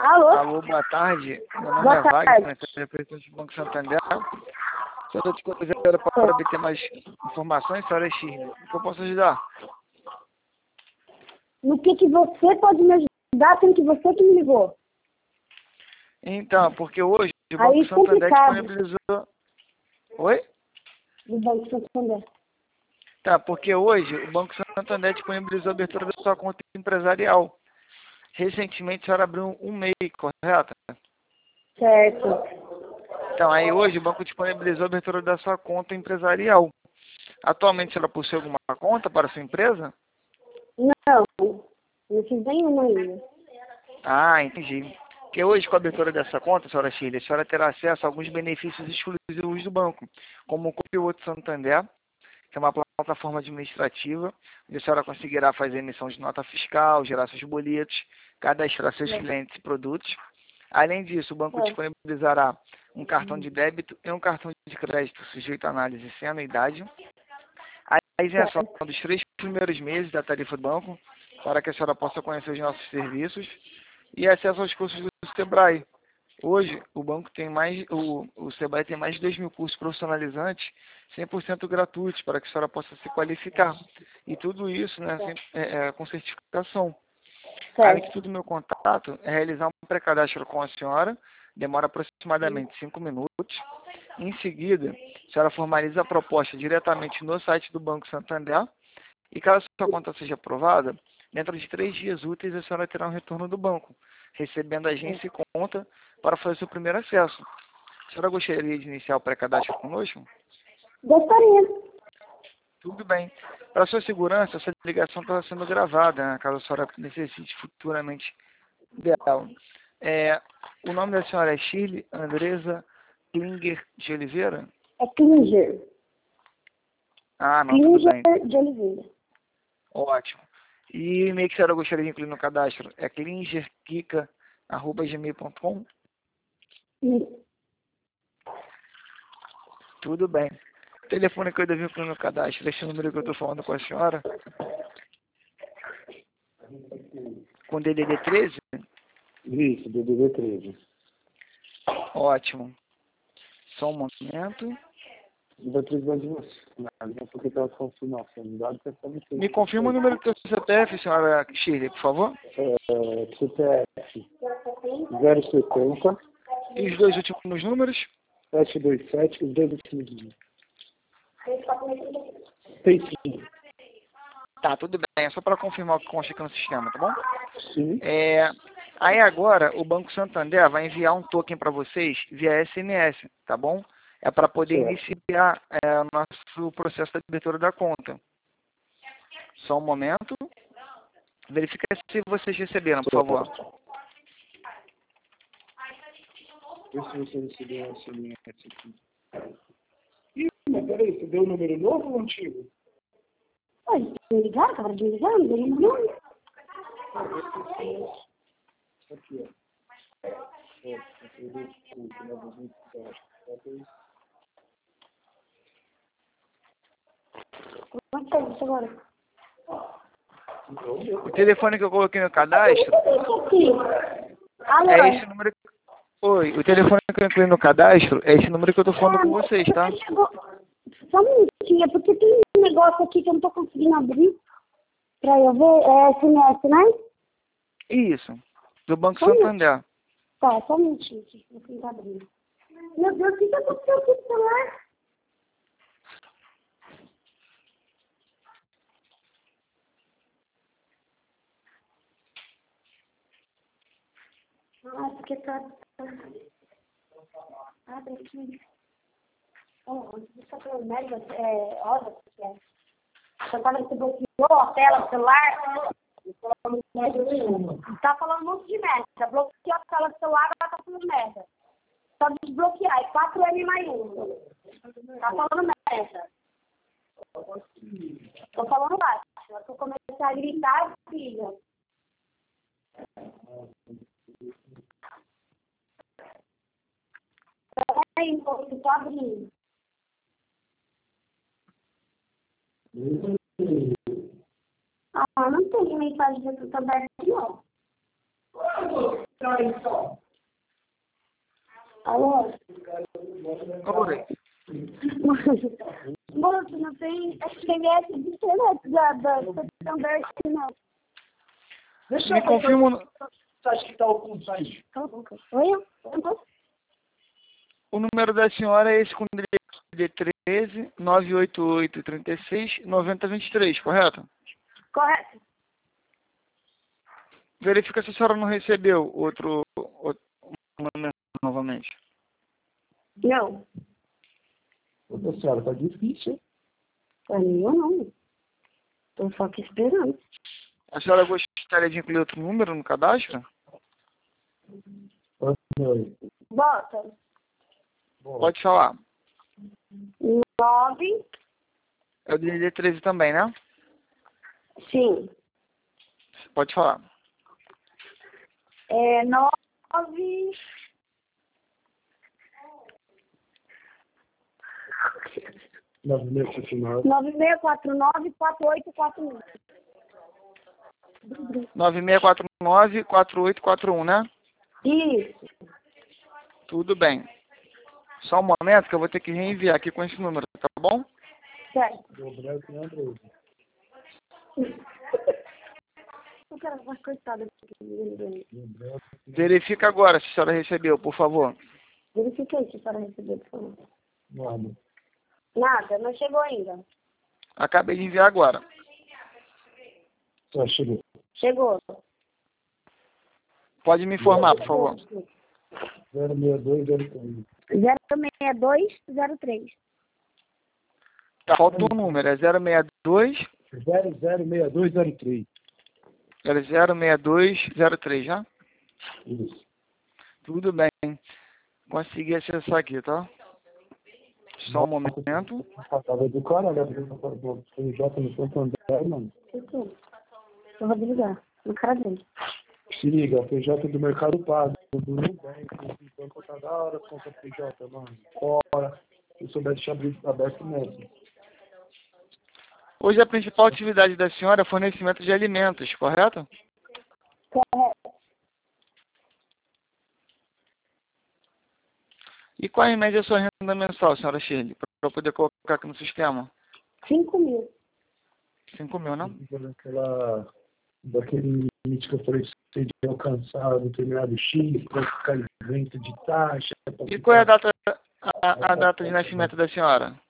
Alô? Alô, boa tarde. Meu nome Boa é Wagner, tarde. sou representante do Banco Santander. Se eu estou te convidando para obter mais informações, senhora Shirley, o que eu posso ajudar? No que você pode me ajudar, sendo que você que me ligou? Então, porque hoje o Aí, Banco Santander complicado. disponibilizou... Oi? Do Banco Santander. Tá, porque hoje o Banco Santander disponibilizou a abertura da sua conta empresarial. Recentemente a senhora abriu um MEI, correto? Certo. Então, aí hoje o banco disponibilizou a abertura da sua conta empresarial. Atualmente a senhora possui alguma conta para a sua empresa? Não, não fiz nenhuma ainda. Ah, entendi. Porque hoje, com a abertura dessa conta, senhora Shirley, a senhora terá acesso a alguns benefícios exclusivos do banco, como o Copilot Santander, que é uma plataforma administrativa, onde a senhora conseguirá fazer emissão de nota fiscal, gerar seus boletos, cadastrar seus clientes e produtos. Além disso, o banco disponibilizará um cartão de débito e um cartão de crédito sujeito à análise sem anuidade. A isenção dos 3 primeiros meses da tarifa do banco, para que a senhora possa conhecer os nossos serviços, e acesso aos cursos do Sebrae. Hoje, o banco tem o Sebrae tem mais de 2.000 cursos profissionalizantes, 100% gratuitos, para que a senhora possa se qualificar. E tudo isso, né, com certificação. Além de Certo. tudo, meu contato é realizar um pré-cadastro com a senhora, demora aproximadamente 5 minutos. Em seguida, a senhora formaliza a proposta diretamente no site do Banco Santander, e caso a sua conta seja aprovada, dentro de 3 dias úteis a senhora terá um retorno do banco, recebendo a agência e conta para fazer seu primeiro acesso. A senhora gostaria de iniciar o pré-cadastro conosco? Gostaria. Tudo bem. Para sua segurança, essa ligação está sendo gravada, né, caso a senhora necessite futuramente dela. O nome da senhora é Shirley Andresa Klinger de Oliveira? É Klinger. Ah, não, tudo bem. Klinger de Oliveira. Ótimo. E o e-mail que a senhora gostaria de incluir no cadastro é klingerkika@gmail.com? Tudo bem. O telefone que eu devo incluir no cadastro, esse número que eu estou falando com a senhora, com DDD 13? Isso, DDD 13. Ótimo. Só um momento. Vou precisar de você. Não, porque estava confirmação de dados, é só me Me confirma o número do seu CPF, senhora Shirley, por favor. CPF 070 E os dois últimos números? 727, os dois últimos números. 35. Tá, tudo bem. É só para confirmar o que consta aqui no sistema, tá bom? Sim. Aí agora, o Banco Santander vai enviar um token para vocês via SMS, tá bom? É para poder Certo. iniciar o nosso processo de abertura da conta. Só um momento. Verifica se vocês receberam, por favor. Vê se você recebeu essa SMS aqui. Ih, mas peraí, você deu o número novo ou antigo? Oi, me ligaram? Acaba de me ligar? Não dei não. Aqui, ó. Como é que tá isso agora? O telefone que eu coloquei no cadastro Aqui. Alô? é esse número. Oi, o telefone que eu incluí no cadastro é esse número que eu tô falando com vocês, tá? Chegou... Só um minutinho, porque tem um negócio aqui que eu não tô conseguindo abrir pra eu ver. É SMS, né? Isso, do Banco Só um Santander. Tá, só um minutinho aqui. Vou tentar abrir. Meu Deus, o que aconteceu com o celular? Ah, porque tá... Abre aqui. Oh, isso é o merda, olha o que é. Você tava que bloqueou a tela do celular. Tá falando um monte de merda. Bloqueou a tela do celular, ela tá falando merda. Só desbloquear, é 4M mais 1. Tá falando merda. Tô falando baixo. Se eu começar a gritar, filha. Aí, eu tô abrindo. Ah, não tem mensagem de tudo aberto, não. Alô? Oi. Moço, não tem SMS de internet da Santander aqui, não. Deixa Me eu confirma Você acha que está oculto aí? Oi? o número da senhora é esse com D13 988 36 90 23, correto? Correto. Verifica se a senhora não recebeu outro número novamente. Não. Ô, senhora, tá difícil. Pra mim, eu não. Tô só aqui esperando. A senhora gostaria de incluir outro número no cadastro? Oi. Bota. Pode falar. 9. É o DDD13 também, né? Sim. Pode falar. 9. 9649. 9649-4841. 9649-4841, né? Isso. Tudo bem. Só um momento que eu vou ter que reenviar aqui com esse número, tá bom? Certo. Eu quero uma coitada. Verifica agora se a senhora recebeu, por favor. Verifiquei se a senhora recebeu, por favor. Nada. Nada, não chegou ainda. Acabei de enviar agora. Tá, chegou. Chegou. Pode me informar, por favor. 06203. 06203. Tá, falta um número, é 062 006203. 06203, já? Isso. Tudo bem. Consegui acessar aqui, tá? Só um momento. Tava do cara, né? Do PJ no Santander, mano. Eu vou desligar. No cara dele. Se liga, PJ do Mercado Pago, do Nubank, do Banco tá da hora, conta PJ, mano. Fora. Se eu soubesse te abrir aberto mesmo. Hoje a principal atividade da senhora é fornecimento de alimentos, correto? Correto. E qual em média a sua renda mensal, senhora Shirley, para eu poder colocar aqui no sistema? 5.000. 5.000, né? Daquele limite que eu falei, você de alcançar determinado X, para ficar isento de taxa. E qual é a data de nascimento da senhora?